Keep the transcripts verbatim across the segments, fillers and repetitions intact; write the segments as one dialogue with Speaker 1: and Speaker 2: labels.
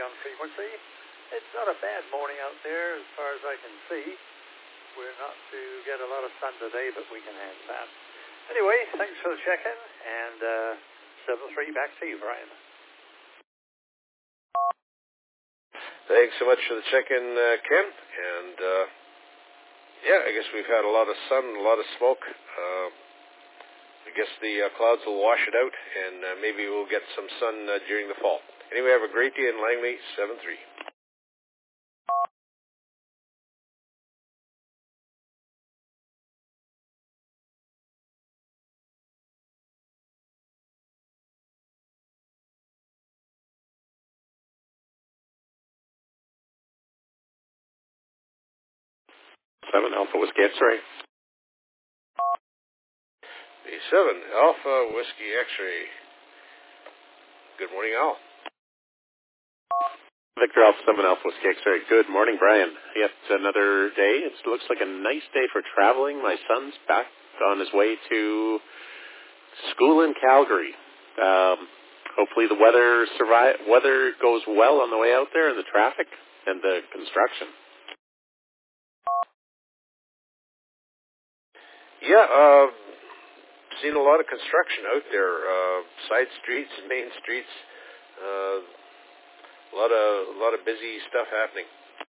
Speaker 1: on frequency. It's not a bad morning out there as far as I can see. We're not to get a lot of sun today, but we can handle that. Anyway, thanks for the check-in, and uh, seven three, back to you, Brian.
Speaker 2: Thanks so much for the check-in, uh, Ken. And, uh, yeah, I guess we've had a lot of sun, a lot of smoke. Uh, I guess the uh, clouds will wash it out, and uh, maybe we'll get some sun uh, during the fall. Anyway, have a great day in Langley, seven three.
Speaker 3: seven Alpha Whiskey X-Ray.
Speaker 2: B seven Alpha Whiskey X-Ray. Good morning, Al.
Speaker 3: Victor Alpha seven Alpha Whiskey X-Ray. Good morning, Brian. Yet another day. It looks like a nice day for traveling. My son's back on his way to school in Calgary. Um, hopefully the weather survive. Weather goes well on the way out there, and the traffic and the construction.
Speaker 2: Yeah, uh, seen a lot of construction out there. Uh, side streets and main streets. Uh, a lot of a lot of busy stuff happening.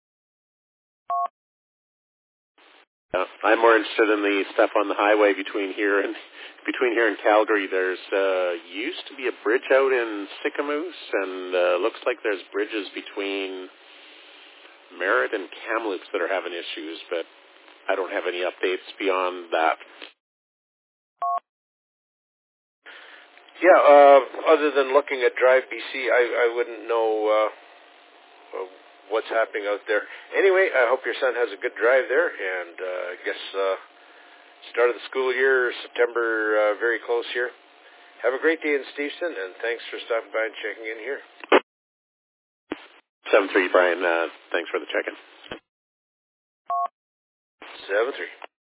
Speaker 3: Uh, I'm more interested in the stuff on the highway between here and between here and Calgary. There's uh, used to be a bridge out in Sicamous, and uh, looks like there's bridges between Merritt and Kamloops that are having issues, but I don't have any updates beyond that.
Speaker 2: Yeah, uh, other than looking at Drive B C, I, I wouldn't know uh, uh, what's happening out there. Anyway, I hope your son has a good drive there, and uh, I guess uh, start of the school year, September, uh, very close here. Have a great day in Steveston, and thanks for stopping by and checking in here.
Speaker 3: seven three, Brian. Uh, thanks for the check-in.
Speaker 2: seven three.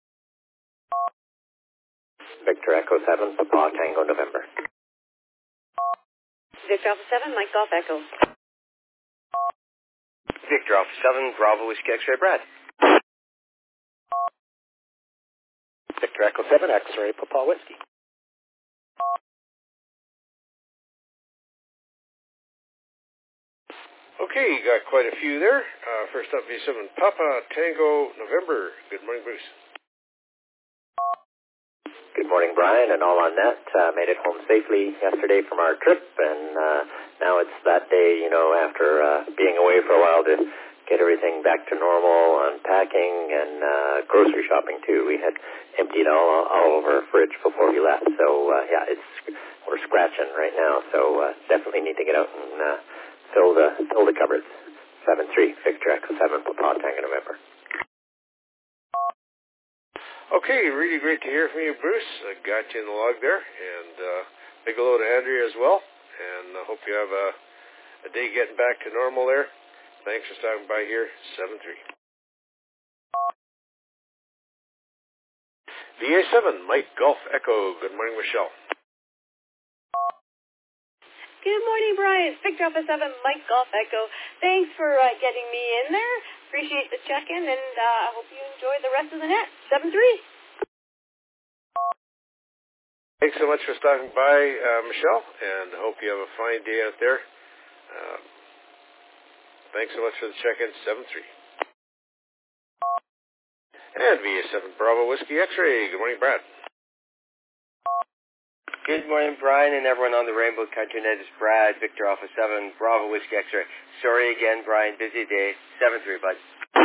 Speaker 4: Victor Echo seven, Papa Tango November.
Speaker 5: Victor Alpha seven, Mike Golf Echo.
Speaker 6: Victor Alpha seven, Bravo Whiskey X-Ray Brad.
Speaker 4: Victor Echo seven, X-Ray Papa Whiskey.
Speaker 2: Okay, you got quite a few there. Uh, first up, V seven, Papa Tango November. Good morning, Bruce.
Speaker 4: Good morning, Brian, and all on net. Uh, made it home safely yesterday from our trip, and uh, now it's that day, you know, after uh, being away for a while to get everything back to normal, unpacking, and uh, grocery shopping, too. We had emptied all, all over our fridge before we left, so, uh, yeah, it's we're scratching right now, so uh, definitely need to get out and uh, fill the fill the cupboards. seven three, Victor Echo seven, Papa Tango November.
Speaker 2: Okay, really great to hear from you, Bruce. I got you in the log there, and uh, big hello to Andrea as well, and I hope you have a, a day getting back to normal there. Thanks for stopping by here, seven three. V A seven, Mike Golf Echo. Good morning, Michelle.
Speaker 5: Good morning, Brian. Victor Alpha seven, Mike Golf Echo. Thanks for uh, getting me in there. Appreciate the check-in, and I uh, hope you enjoy the rest of the net. seven three.
Speaker 2: Thanks so much for stopping by, uh, Michelle, and I hope you have a fine day out there. Uh, thanks so much for the check-in, seven three. And V A seven, Bravo Whiskey X-Ray. Good morning, Brad.
Speaker 6: Good morning, Brian, and everyone on the Rainbow Country Net. It's Brad, Victor Alpha seven, Bravo Whiskey X-Ray. Sorry again, Brian. Busy day. seven three, bud.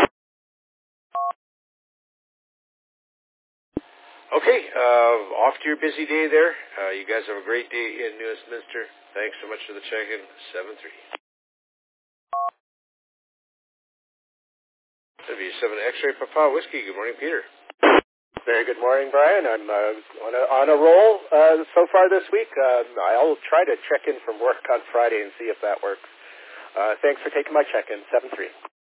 Speaker 2: Okay, uh, off to your busy day there. Uh, you guys have a great day in New Westminster. Thanks so much for the check-in, seven three. W seven X-Ray Papa Whiskey. Good morning, Peter.
Speaker 7: Very good morning, Brian. I'm uh, on, a, on a roll uh, so far this week. Uh, I'll try to check in from work on Friday and see if that works. Uh, thanks for taking my check-in, seven three.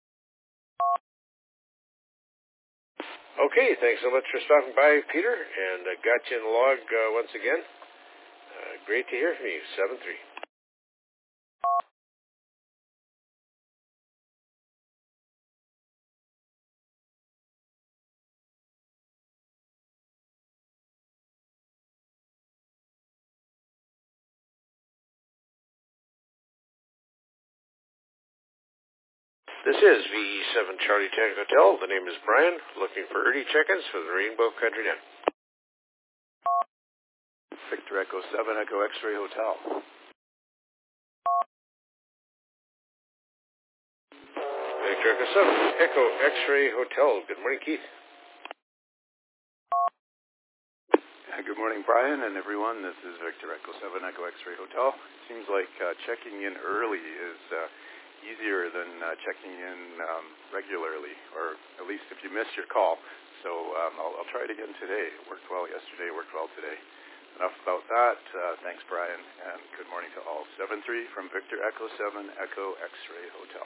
Speaker 2: Okay, thanks so much for stopping by, Peter, and uh, got you in the log uh, once again. Uh, great to hear from you, seven three. This is V E seven Charlie Tank Hotel. The name is Brian, looking for early check-ins for the Rainbow Country Net.
Speaker 8: Victor Echo seven, Echo X-Ray Hotel.
Speaker 2: Victor Echo seven, Echo X-Ray Hotel. Good morning, Keith.
Speaker 8: Good morning, Brian and everyone. This is Victor Echo seven, Echo X-Ray Hotel. Seems like uh, checking in early is uh, easier than uh, checking in um, regularly, or at least if you missed your call. So um, I'll, I'll try it again today. It worked well yesterday, worked well today. Enough about that. Uh, thanks, Brian, and good morning to all. seven three from Victor Echo seven, Echo X-Ray Hotel.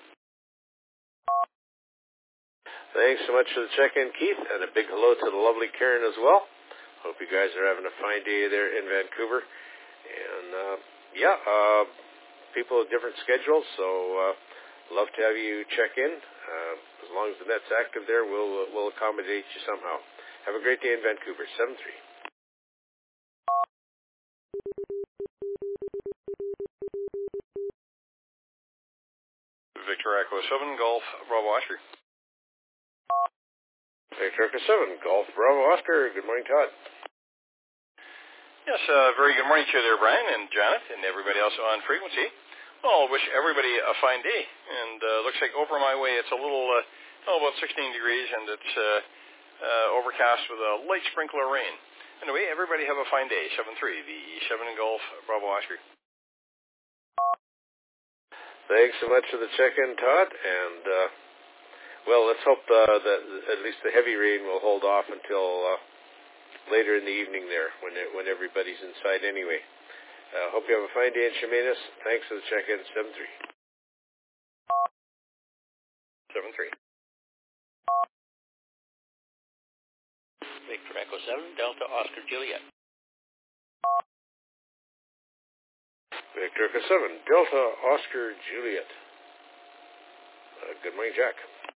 Speaker 2: Thanks so much for the check-in, Keith, and a big hello to the lovely Karen as well. Hope you guys are having a fine day there in Vancouver. And, uh, yeah, uh, people have different schedules, so uh, love to have you check in. Uh, as long as the net's active there, we'll, uh, we'll accommodate you somehow. Have a great day in Vancouver. seven three.
Speaker 9: Victor Echo seven, Golf Bravo Oscar.
Speaker 2: Victor Echo seven, Golf Bravo Oscar. Good morning, Todd.
Speaker 9: Yes, uh, very good morning to you there, Brian and Janet and everybody else on frequency. Well, wish everybody a fine day. And uh, looks like over my way it's a little, uh, oh, about sixteen degrees, and it's uh, uh, overcast with a light sprinkler rain. Anyway, everybody have a fine day. seven three, the E seven Golf Bravo Oscar.
Speaker 2: Thanks so much for the check-in, Todd. And, uh, well, let's hope uh, that at least the heavy rain will hold off until uh, later in the evening there when it, when everybody's inside anyway. Uh, hope you have a fine day in Chemainus. Thanks for the check-in, seven three.
Speaker 9: seven three.
Speaker 10: Victor Echo seven, Delta Oscar Juliet.
Speaker 2: Victor Echo seven, Delta Oscar Juliet. Uh, good morning, Jack.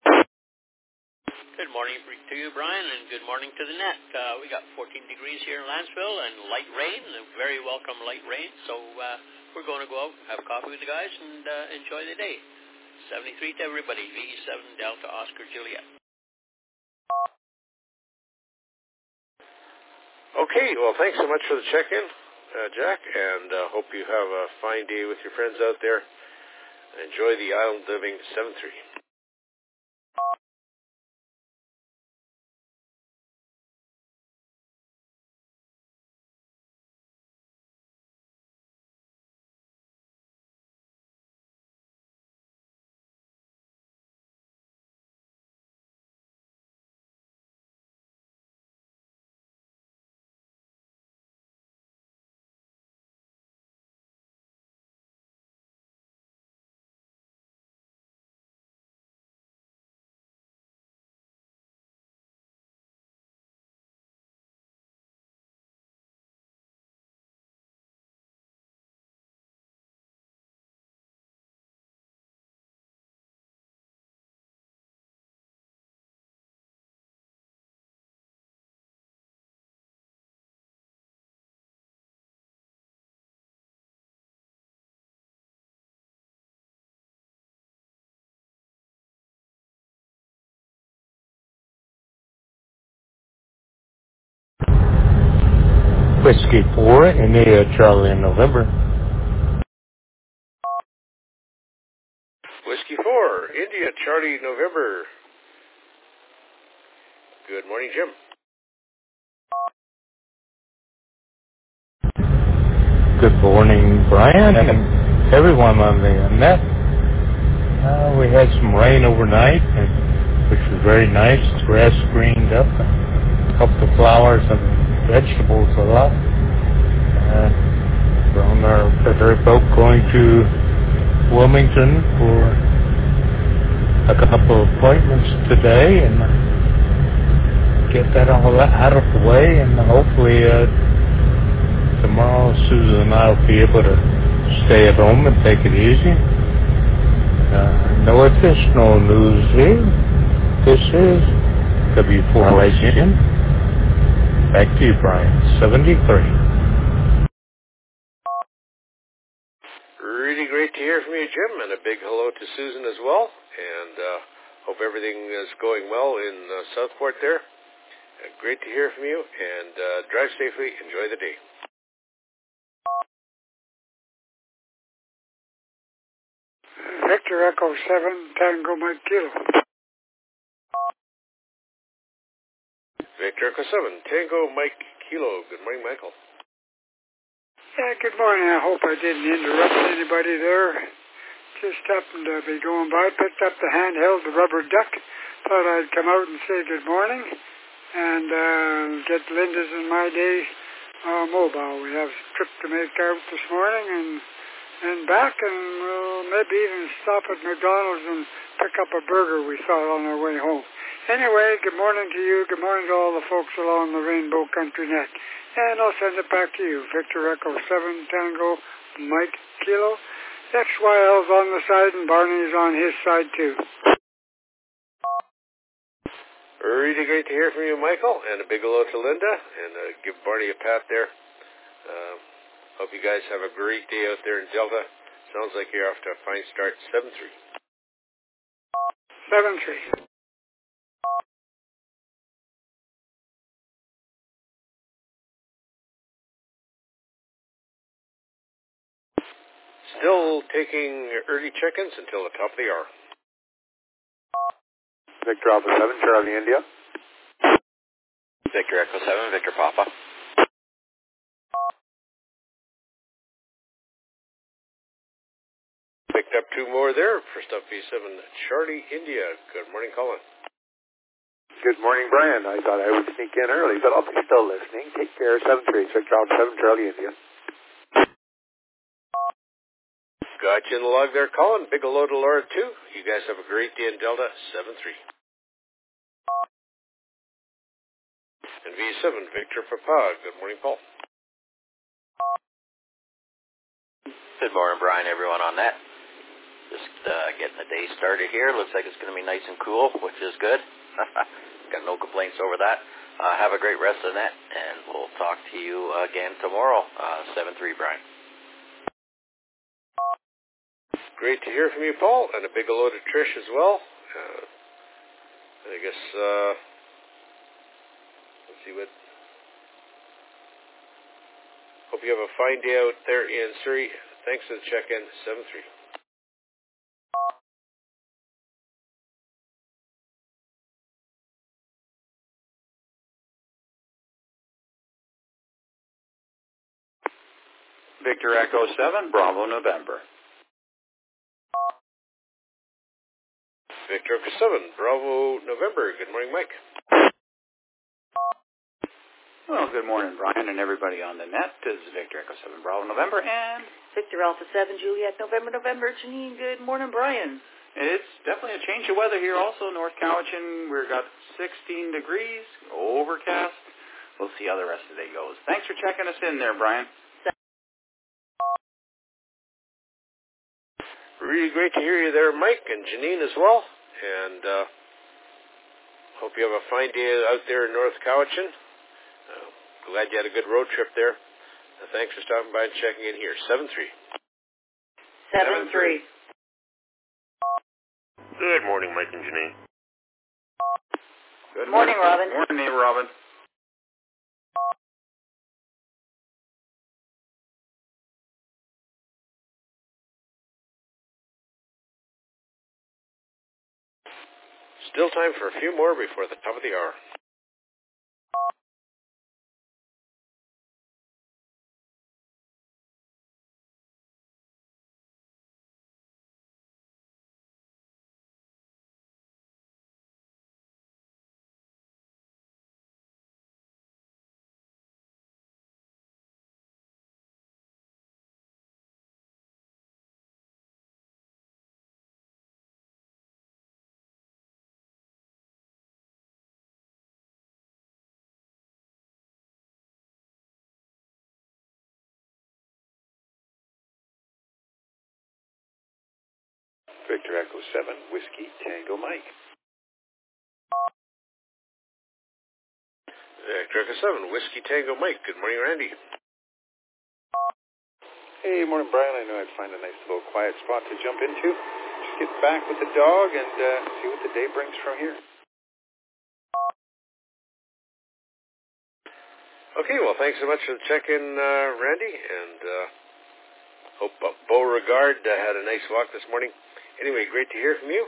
Speaker 10: Good morning to you, Brian, and good morning to the net. Uh, we got fourteen degrees here in Lanceville and light rain, a very welcome light rain. So uh, we're going to go out, have coffee with the guys, and uh, enjoy the day. seventy-three to everybody, V E seven Delta Oscar Juliet.
Speaker 2: Okay, well, thanks so much for the check-in, uh, Jack, and uh, hope you have a fine day with your friends out there. Enjoy the island living, seven three.
Speaker 11: Whiskey four, India Charlie November.
Speaker 2: Whiskey four, India Charlie November. Good morning, Jim.
Speaker 11: Good morning, Brian, and everyone on the net. Uh, we had some rain overnight, and, which was very nice. The grass greened up, and helped the flowers and vegetables a lot. Uh, we're on our ferry boat going to Wilmington for a couple of appointments today, and get that all out of the way, and hopefully uh, tomorrow Susan and I will be able to stay at home and take it easy. Uh, no additional news here. This is W four H N. Back to you, Brian. seventy-three.
Speaker 2: Really great to hear from you, Jim, and a big hello to Susan as well. And uh, hope everything is going well in uh, Southport there. Uh, great to hear from you, and uh, drive safely. Enjoy the day.
Speaker 12: Victor Echo seven, Tango Mike Kilo.
Speaker 2: Victor Echo seven, Tango Mike Kilo. Good morning, Michael.
Speaker 12: Yeah, good morning. I hope I didn't interrupt anybody there. Just happened to be going by, picked up the handheld, the rubber duck. Thought I'd come out and say good morning and uh, get Linda's and my day uh, mobile. We have a trip to make out this morning and and back, and we'll maybe even stop at McDonald's and pick up a burger we thought on our way home. Anyway, good morning to you. Good morning to all the folks along the Rainbow Country Net. And I'll send it back to you. Victor Echo seven, Tango, Mike Kilo. X Y L's on the side and Barney's on his side too.
Speaker 2: Really great to hear from you, Michael, and a big hello to Linda, and uh, give Barney a pat there. Uh, hope you guys have a great day out there in Delta. Sounds like you're off to a fine start. seven three.
Speaker 12: seven three.
Speaker 2: Still taking early check-ins until the top of the hour.
Speaker 13: Victor Alpha seven, Charlie India.
Speaker 14: Victor Echo seven, Victor Papa.
Speaker 2: Picked up two more there. First up, V seven, Charlie India. Good morning, Colin.
Speaker 13: Good morning, Brian. I thought I would sneak in early, but I'll be still listening. Take care, seven three, Victor Alpha seven, Charlie India.
Speaker 2: Got you in the log there, Colin. Big hello to Laura, too. You guys have a great day in Delta, seven three. And V seven, Victor Papa. Good morning, Paul.
Speaker 14: Good morning, Brian, everyone on that. Just uh, getting the day started here. Looks like it's going to be nice and cool, which is good. Got no complaints over that. Uh, have a great rest of the net, and we'll talk to you again tomorrow, uh, seven three, Brian.
Speaker 2: Great to hear from you, Paul, and a big hello to Trish as well. Uh, I guess, uh, let's see what... Hope you have a fine day out there in Surrey. Thanks for the check-in, seven three.
Speaker 15: Victor Echo seven, Bravo November.
Speaker 2: Victor Echo seven, Bravo November. Good morning, Mike.
Speaker 15: Well, good morning, Brian, and everybody on the net. This is Victor Echo seven, Bravo November, and
Speaker 16: Victor Alpha seven, Juliet November, November. Janine, good morning, Brian.
Speaker 15: It's definitely a change of weather here also. North Cowichan, we've got sixteen degrees, overcast. We'll see how the rest of the day goes. Thanks for checking us in there, Brian.
Speaker 2: Really great to hear you there, Mike, and Janine as well. And uh, hope you have a fine day out there in North Cowichan. Uh, glad you had a good road trip there. Uh, thanks for stopping by and checking in here. seven three.
Speaker 16: seven three.
Speaker 17: Good morning, Mike and Janine.
Speaker 15: Good
Speaker 16: morning, Robin.
Speaker 15: Morning, neighbor Robin.
Speaker 2: Still time for a few more before the top of the hour.
Speaker 13: Victor Echo seven, Whiskey Tango Mike.
Speaker 2: Victor Echo seven, Whiskey Tango Mike. Good morning, Randy.
Speaker 8: Hey, morning, Brian. I know I'd find a nice little quiet spot to jump into. Just get back with the dog and uh, see what the day brings from here.
Speaker 2: Okay, well, thanks so much for the check-in, uh, Randy, and uh, hope uh, Beauregard uh, had a nice walk this morning. Anyway, great to hear from you.